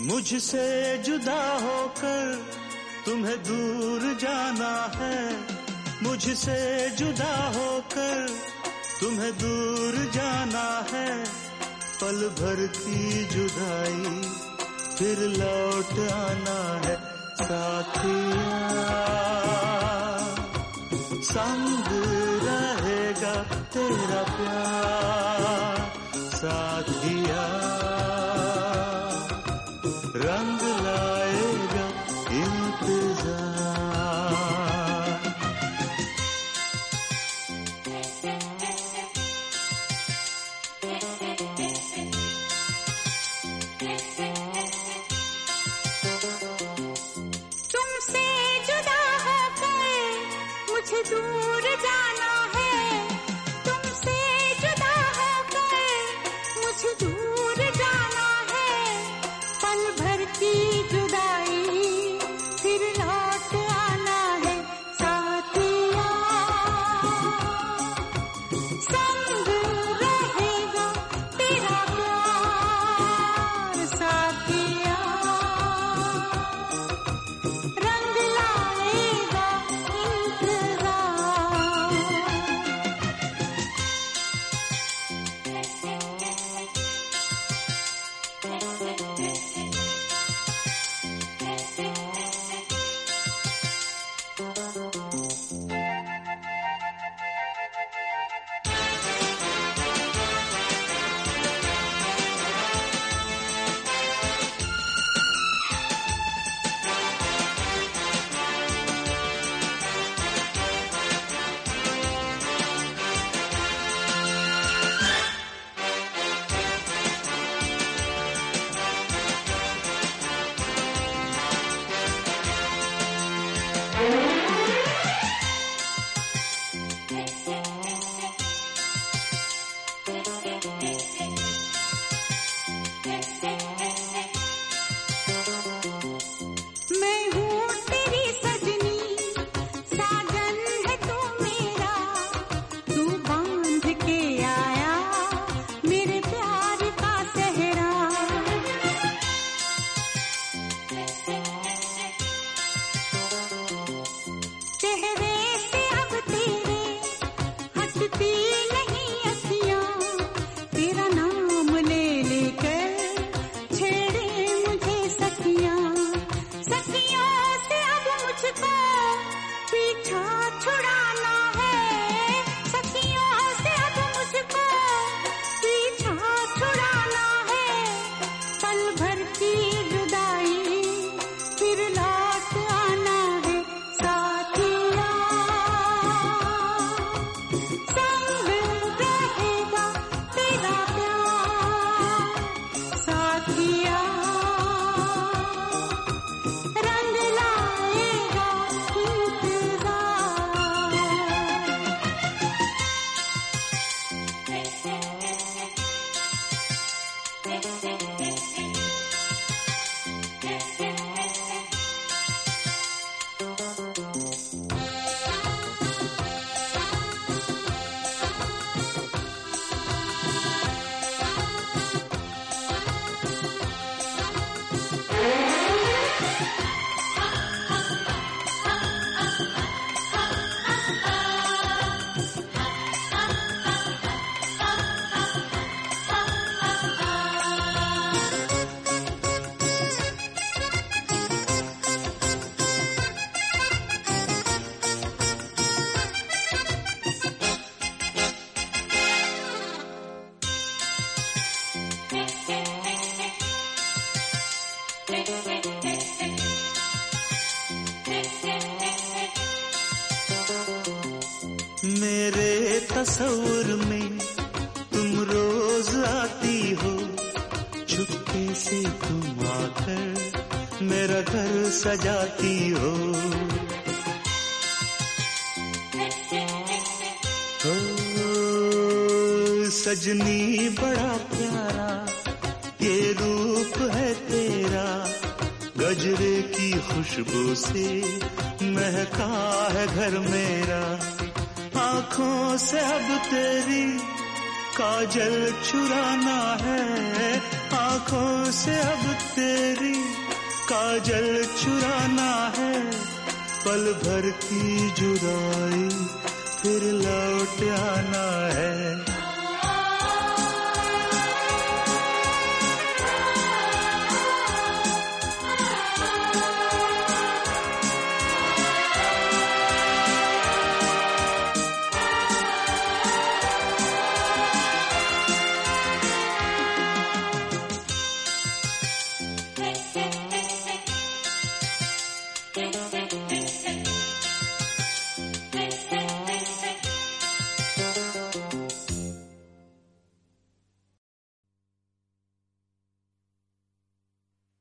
मुझसे जुदा होकर तुम्हें दूर जाना है, मुझसे जुदा होकर तुम्हें दूर जाना है। पल भर की जुदाई फिर लौट आना है। साथिया संग रहेगा तेरा प्यार, साथिया रंग लाएगा इंतजार। तुमसे जुदा होकर मुझे दूर जाना है, तुमसे जुदा होकर मुझे दूर जाना है। पल भर की जुदाई फिर लौट आना है। साथिया संग रहेगा तेरा प्यार, साथिया रंग लाएगा इंतजार। मैं हूँ तेरी सजनी, साजन है तू मेरा, तू बांध के आया मेरे प्यार का सेहरा। चेहरे से अब तेरे हटती नहीं अखियाँ, तेरा नाम ले लेकर छेड़े मुझे सखियाँ। सखियों से अब मुझको पीछा छुड़ाना है, सखियों से अब मुझको पीछा छुड़ाना है। पल भर की जुदाई फिर लौट आना है। साथिया संग रहेगा तेरा प्यार, साथिया रंग लाएगा मेरे तस्वुर में तुम रोज आती हो, चुपके से तुम आकर मेरा घर सजाती हो। सजनी बड़ा प्यारा ये रूप है तेरा, गजरे की खुशबू से महका है घर मेरा। आँखों से अब तेरी काजल चुराना है, आँखों से अब तेरी काजल चुराना है, पल भर की जुदाई फिर लौट आना है।